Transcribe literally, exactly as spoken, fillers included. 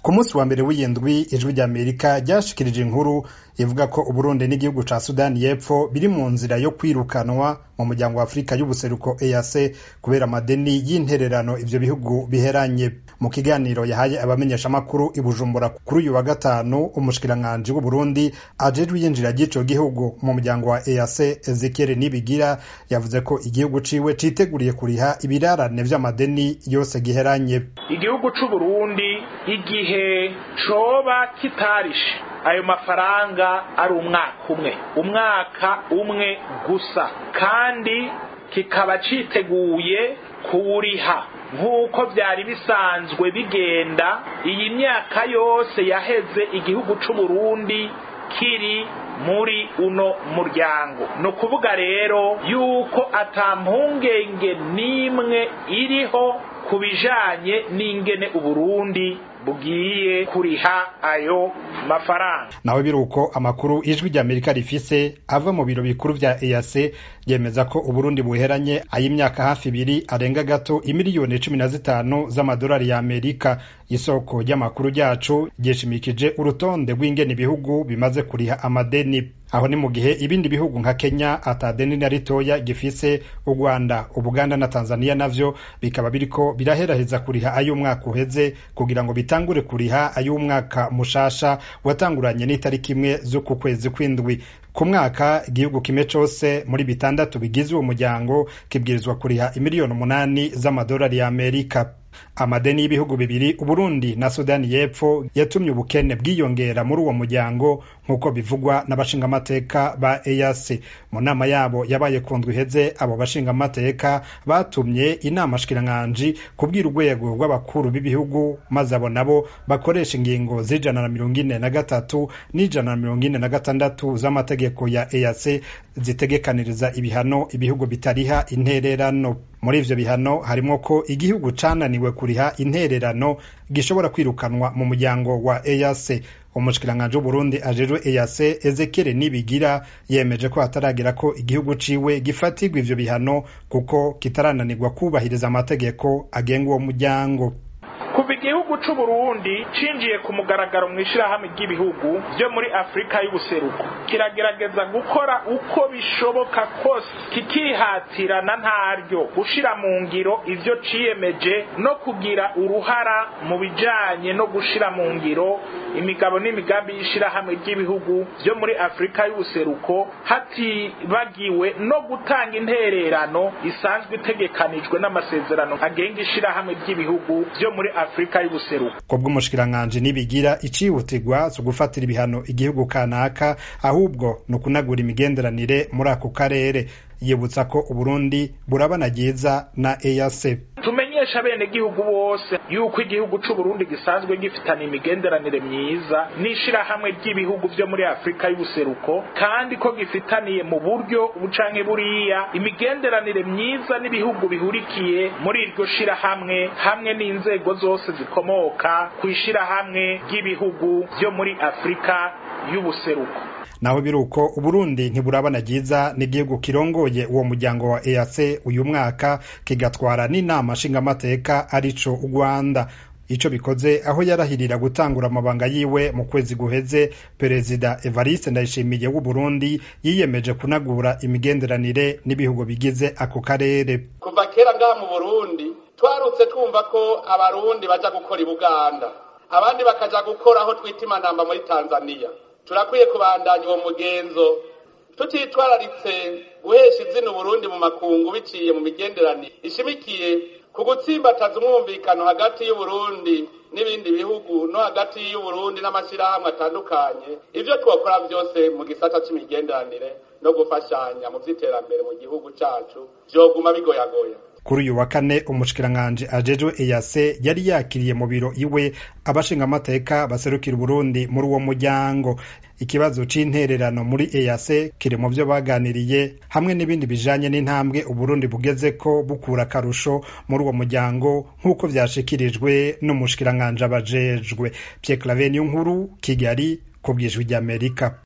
Ku munsi wa mbere w'iyindwi ijwi ry'Amerika ryashikirije inkuru ivuga ko Uburundi n'igihugu ca Sudani y'Epfo biri mu nzira yo kwirukanwa mu muryango wa Afrika y'ubuseruko E A C kubera amadeni y'intererano ivyo bihugu biheranye. Mu kiganiro yahaye abamenyesha makuru i Bujumbura kuri uyu wa gatanu, umushikiranganji w'Uburundi ajejwe iyinjira ry'ico gihugu mu muryango wa E A C Ezekiel Nibigira yavuze ko igihugu ciwe citeguriye kuriha ibirarane vy'amadeni yose giheranye. Igihugu c'u Burundi igihe coba kitarishe ayo mafaranga ari umwaka umwe umwaka umwe gusa, kandi kikaba citeguye kuwuriha nk'uko vyari bisanzwe bigenda iyi myaka yose yaheze igihugu c'u Burundi kiri muri uno muryango. No kuvuga rero yuko ata mpungenge n'imwe iriho kubijanye n'ingene Uburundi bugiye kuriha ayo mafaranga. Nawe biruko amakuru ijwi ry'Amerika rifise ava mu biro bikuru vya E A C yemeza ko Uburundi buheranye ay'imyaka hafi ibiri arenga gato imiliyoni cumi na zitanu z'amadolari ya Amerika. Isoko ry'amakuru ryacu ryeshimikije urutonde rw'ingene ibihugu bimaze kuriha amadeni. Aho ni mu gihe ibindi bihugu nka Kenya atadeni na ritoya gifise, u Rwanda, Ubuganda na Tanzania navyo bikaba biriko biraheraheza kuriha ay'umwaka uheze kugira ngo bitangure kuriha ay'umwaka mushasha watanguranye n'itariki imwe z'uku kwezi kw'indwi. Ku mwaka igihugu kimwe cose muri bitandatu bigize uwo muryango kibwirizwa kuriha imiliyoni umunani z'amadolari ya Amerika. Amadeni y'ibihugu bibiri, Uburundi na Sudani y'Epfo, yatumye ubukene bwiyongera muri uwo muryango nk'uko bivugwa n'abashingamateka ba E A C. Mu nama yabo yabaye ku ndwi iheze, abo bashingamateka batumye inama shikiranganji kubwira urwego rw'abakuru b'ibihugu, maze abo nabo bakoresha ingingo z'ijana na mirongo ine na gatatu n'ijana na mirongo ine na gatandatu z'amategeko ya E A C zitegekaniriza ibihano ibihugu bitariha intererano. Muri ivyo bihano harimo ko igihugu cananiwe kuriha intererano gishobora kwirukanwa mu muryango wa E A C. Umushikiranganji w'Uburundi ajejwe E A C Ezekiel Nibigira yemeje ko hataragira ko igihugu ciwe gifatirwa ivyo bihano kuko kitarananirwa kubahiriza amategeko agenga uwo muryango. Kuva igihugu c'u Burundi cinjiye ku mugaragaro mw'ishirahamwe ry'ibihugu vyo muri Afrika y'ubuseruko, kiragerageza gukora uko bishoboka kose kikihatirana ntaryo gushira mu ngiro ivyo ciyemeje no kugira uruhara mu bijanye no gushira mu ngiro imigabo n'imigambi y'ishirahamwe ry'ibihugu vyo muri Afrika y'ubuseruko, hatibagiwe no gutanga intererano isanzwe itegekanijwe n'amasezerano agenga ishirahamwe ry'ibihugu vyo muri Afrika y'ubuseruko. Kubwo umushikiranganji Nibigira icihutirwa zo gufatira ibihano igihugu kanaka, ahubwo no kunagura imigenderanire muri ako karere. Yibutsa ko Uburundi burabanagiza na E A C. Tumenyesha bene gihugu bose yuko igihugu c'u Burundi gisanzwe gifitana imigenderanire myiza n'ishirahamwe ry'ibihugu vyo muri Afrika y'ubuseruko, kandi ko gifitaniye mu buryo bucanke buriya imigenderanire myiza n'ibihugu bihurikiye muri iryo shirahamwe hamwe n'inzego zose zikomoka kw'ishirahamwe ry'ibihugu vyo muri Afrika y'ubuseruko. Naho biruko Uburundi ntiburabanagiza n'igihugu kirongoye uwo muryango wa E A C uyu mwaka kigatwara n'inama nshingamateka arico u Rwanda. Ico bikoze aho yarahirira gutangura amabanga yiwe mu kwezi guheze, Perezida Evariste Ndayishimiye w'u Burundi yiyemeje kunagura imigenderanire n'ibihugu bigize ako karere. Kuva kera ngaha mu Burundi twarutse twumva ko abarundi baja gukora i Buganda, abandi bakaja gukora aho twita Imanamba muri Tanzania. Turakwiye kubandanya uwo mugenzo tutitwararitse guhesha izina Burundi mu makungu biciye mu migenderanire ishimikiye ku gutsimbataza umwumvikano hagati y'u Burundi n'ibindi bihugu no hagati y'u Burundi n'amashirahamwe atandukanye. Ivyo twokora byose mu gisata c'imigenderanire no gufashanya mu vy'iterambere mu gihugu cacu vyoguma bigoyagoya. Kuri uyu wa kane, umushikiranganji ajejwe E A C yari yakiriye mu biro iwe abashingamateka baserukira Uburundi muri uwo muryango. Ikibazo c'intererano muri E A C kiri mu vyo baganiriye, hamwe n'ibindi bijanye n'intambwe Uburundi bugezeko bukura akarusho muri uwo muryango nk'uko vyashikirijwe n'umushikiranganji abajejwe. Pierre Claver Niyonkuru, Kigali, ku bw'ijwi ry'Amerika.